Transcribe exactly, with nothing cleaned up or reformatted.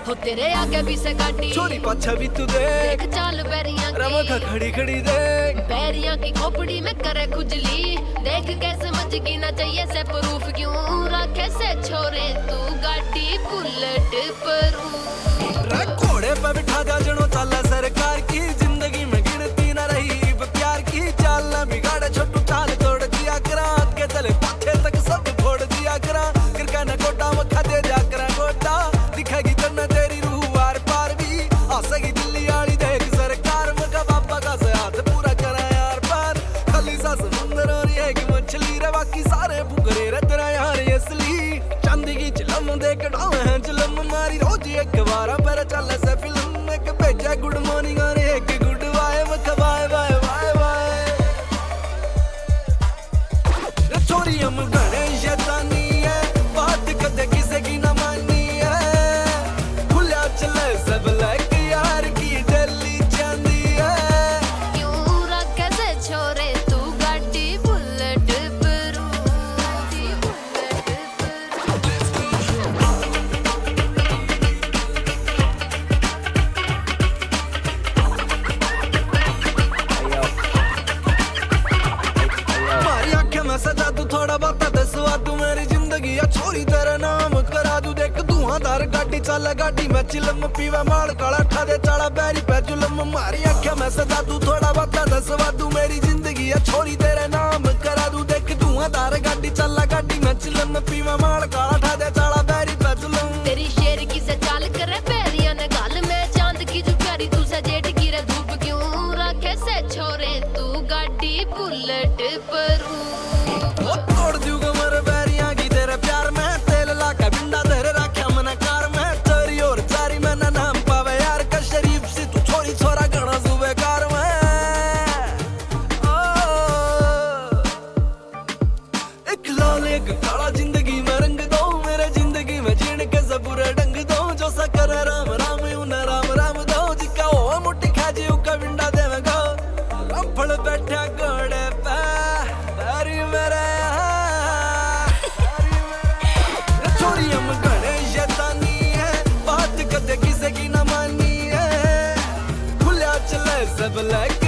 हो तेरे आगे भी से गाड़ी छोरी पाछा भी तू देख चाल बैरियां की रमखा खड़ी खड़ी देख बैरियां की खोपड़ी में करे खुजली देख कैसे मजगी ना चाहिए से प्रूफ क्यों रखे से छोरे तू गाड़ी बुलेट पर घोड़े पे बिठा दा जनो चाला सरकार की जिंदगी में गिनती ना रही प्यार की चाल ना बिगाड़े छोटू चाल तोड़ दिया करा आगे चले पाछे तक सब फोड़ दिया करा किरका ना गोटा मखा दे दिया करा गोटा दिखेगी तन्ना तेरी रूह वार पार भी आसेगी दिल्ली वाली देख सरकार मगा बाबा का से हाथ पूरा करा यार पार खाली सा समुंदर और ये की मछली रे बाकी सारे फुकरे रे तेरा यार असली चांदी की चिलम देख डावे हैं चिलम मारी रोज एक बार पर चल से फिल्म में के भेजा गुड मॉर्निंग और एक goodbye bye bye bye bye छोरी हम घने शैतानी है बात कदे किसे की ना मानी है खुला चले सब लाइक यार की दिल्ली चांदी है क्यों रखे से छोरे तू गाड़ी बुलेट पर मारी आंखें में सजा तू थोड़ा बहुत दसवा तू मेरी जिंदगी या छोरी तेरा नाम करा दू देख धुआंधार गाड़ी चल गाड़ी में चिलम पीवा माल काला ठा दे चाला बैरी पे जुलम मारी आंखें में सजा तू थोड़ा बहुत दसवा तू मेरी जिंदगी या छोरी तेरा नाम करा दू देख धुआंधार गाड़ी चल गाड़ी में चिलम पीवा माल काला ठा दे चाला बैरी पे जुलम तेरी शेर की से चाल करे पैरियां ने गाल में चांद की जो प्यारी तू से जेठ की रे धूप क्यों रखे से छोरे तू गाड़ी बुलेट पर ओ तोड़ दूंगा मेरे बैरियां की तेरे प्यार में तेल ला के बिंदा तेरे रखा मना कार में तेरी और चारी में ना नाम पावे यार का शरीफ से तू छोरी छोरा गणा सुबह कार में ओ एक लाल एक काला जिंदगी में रंग दो मेरे जिंदगी में जीने के सबूरे डंग दो जो सा करे राम राम यूं ना राम राम दो जिका हो मुट्ठी खाजी उका बिंदा देवेगा रंफड़ बैठा घोड़े पे बैरी मेरे छोरी हम घने शैतानी है बात कदे किसे की ना मानी है खुला चले सब लाइक